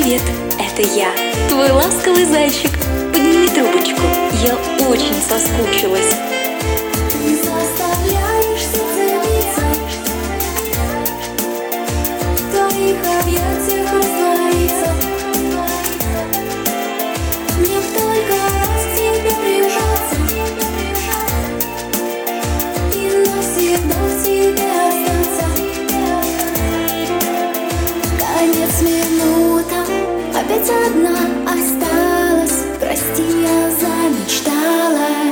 Привет, это я, твой ласковый зайчик. Подними трубочку, я очень соскучилась. Ты заставляешься целиться, в твоих объятиях раствориться. Мне только раз к тебе прижаться и навсегда в тебе остаться. Конец минута, опять одна осталась. Прости, я замечталась.